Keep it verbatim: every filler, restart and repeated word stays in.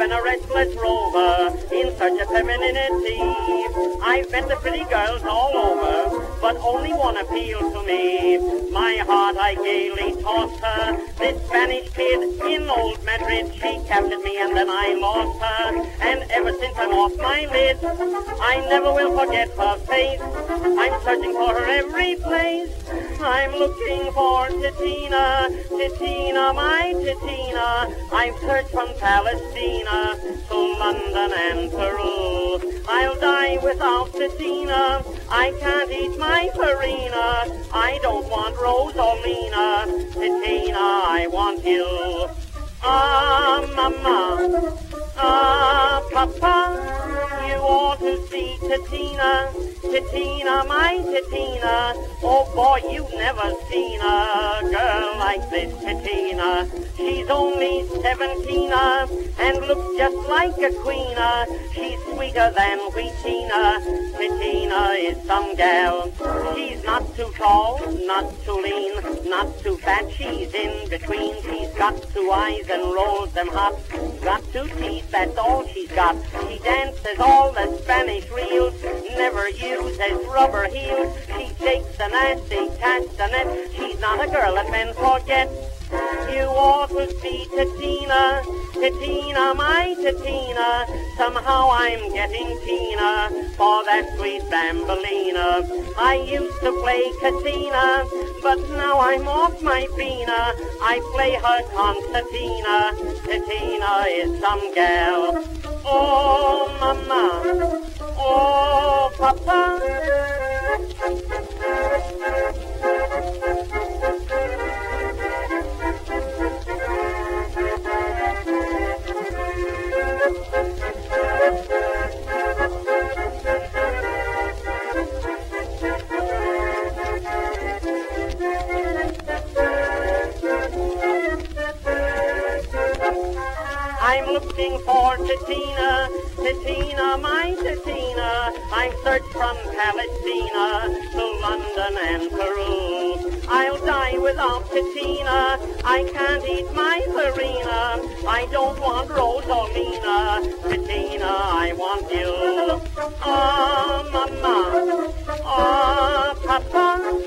been a restless rover in search of femininity. I've met the pretty girls all over, but only one appealed to me. My heart I gaily tossed her. This Spanish kid in old Madrid, she captured me and then I lost her. And ever since I'm off my lid, I never will forget her face. I'm searching for her every place. I'm looking for Titina, Titina, my Titina. I've searched from Palestina to London and Peru. I'll die without Titina. I can't eat my farina. I don't want Rosalina. Titina, I want you. Ah, mama. Ah, papa. You ought to see Titina. Titina, my Titina. Oh boy, you've never seen a girl like this Titina. She's only seventeen uh, and looks just like a queen. Uh, she's sweeter than Wheatina. Titina is some gal. She's not too tall, not too lean, not too fat. She's in between. She's got two eyes and rolls them hot. Got two teeth, that's all she's got. She dances all the Spanish reels, never uses rubber heels. She shakes the nasty castanet. She's not a girl that men forget. You ought to see Titina, Titina, my Titina. Somehow I'm getting Tina for that sweet Bambolina. I used to play Catina, but now I'm off my Pina. I play her concertina. Titina is some gal. Oh, mama. Oh, papa. I'm looking for Titina, Titina, my Titina. I've searched from Palestina to London and Peru. I'll die without Titina. I can't eat my farina. I don't want Rosalina. Titina, I want you. Ah, mama. Ah, papa.